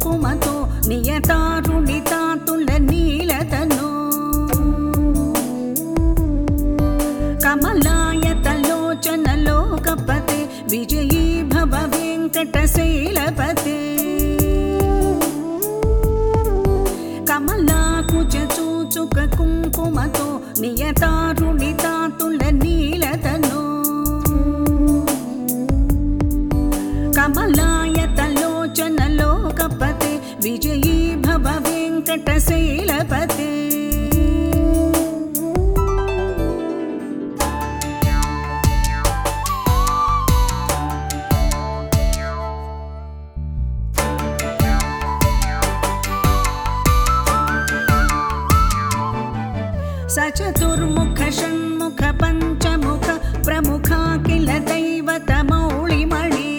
కుంకుమతో నియతారుణితాతుల నీలతనో కమలాయతలోచన లోకపతే విజయీ భవ వెంకటశైలపతే కమలాకుచ చూచుక కుంకుమతో నియతారుణితాతుల నీలతనో కమలాయతలోచన లోకపతే విజయీ భవ వెంకటశైలపతే సచతుర్ముఖ షణ్ముఖ పంచముఖ ప్రముఖ కిల దైవతమౌళిమణి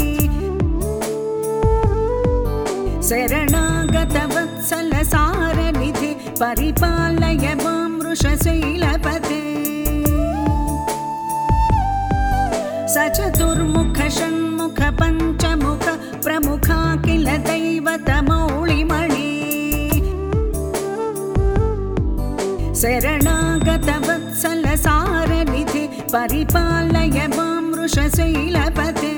శరణాగత వత్సల సారనిధి పరిపాలయ మాం వృషశైలపతే సచతుర్ముఖ షణ్ముఖ పంచముఖ ప్రముఖ కిల దైవతమౌళిమణి శరణాగత వత్సల సారనిధి పరిపాలయ మాం వృషశైలపతే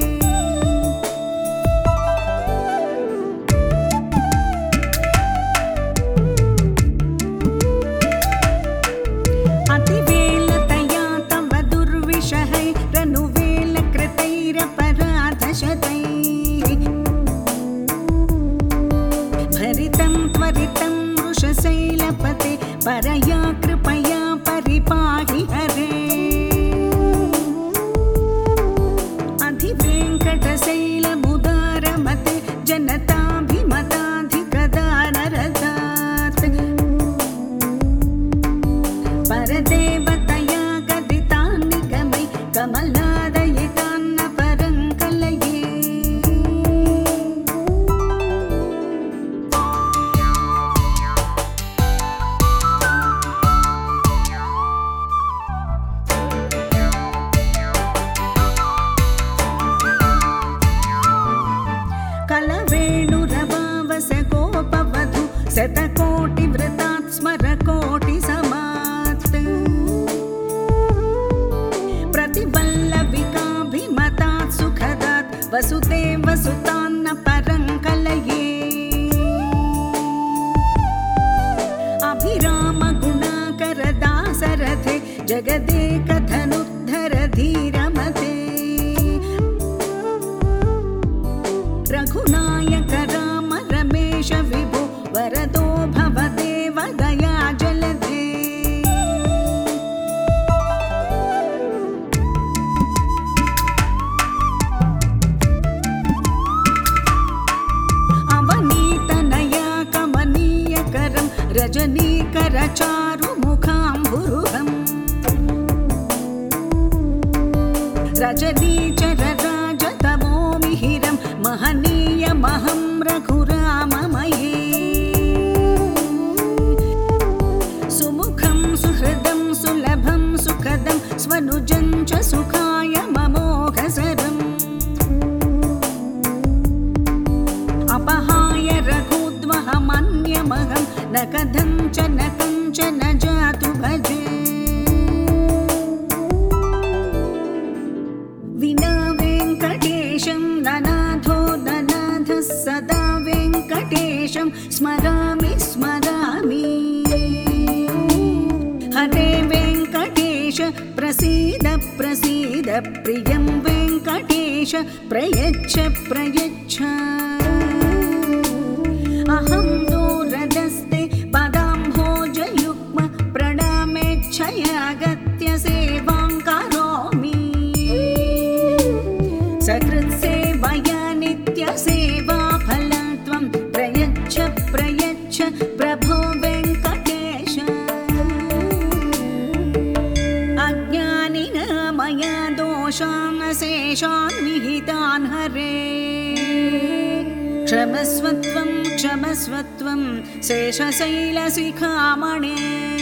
అతివేలతయా తవ దుర్విషహైరనువేల కృతైరపరాధశతైః భరితం త్వరితం వృషశైలపతే పరయా కృపయా పరిపాహి హరే అధివేంకటశైలముదారమతే జనతాభిమతాధికదానరదాత్ పరదేవతయా గదితాన్నిగమై కమలాదయితాన్న పరం కలయే కలవేణురవావస గోపవధు శతకోటి వృతాత్ స్మర కోటి సమాత్ ప్రతివల్లవికాభిమతాత్ సుఖదాత్ వసుతే వసుతాన్న పరం కలయే అభిరామ గుణాకర దాసరథే జగదేక ధనుద్ధర ధీరమతే రఘునాయక రామ రమేశ విభో వరదో భవ దేవ దయా జలధే అవనీతనయా కమనీయకరం రజనీకర చారు ముఖాంబురుహం రజనీచర రాజతమో మిహిరం మహనీయమహం రఘురామమయే సుముఖం సుహృదం సులభం సుఖదం స్వనుజం చ సుఖాయ మమోఘసరం అపహాయ రఘుద్వహమన్యమహం న కథం చ న కంచన జాతు భజే వినా వెంకటేశం ననాథో ననాథః సదా వెంకటేశం స్మరామి స్మరామి హరే వెంకటేశ ప్రసీద ప్రసీద ప్రియం వెంకటేశ ప్రయచ్చ ప్రయచ్చ అహం దూరదస్తే పదాంభోజయుగ్మ ప్రణామేచ్ఛయాగత్య సేవాం కరోమి సకృత్సేవయా నిత్యసేవా ఫలం త్వం ప్రయచ్చ ప్రయచ్చ ప్రభో వెంకటేశ అజ్ఞానినా మయా దోషాన్ శేషాన్ విహితాన్ హరే క్షమస్వత్వం క్షమస్వత్వం శేషశైలశిఖామణే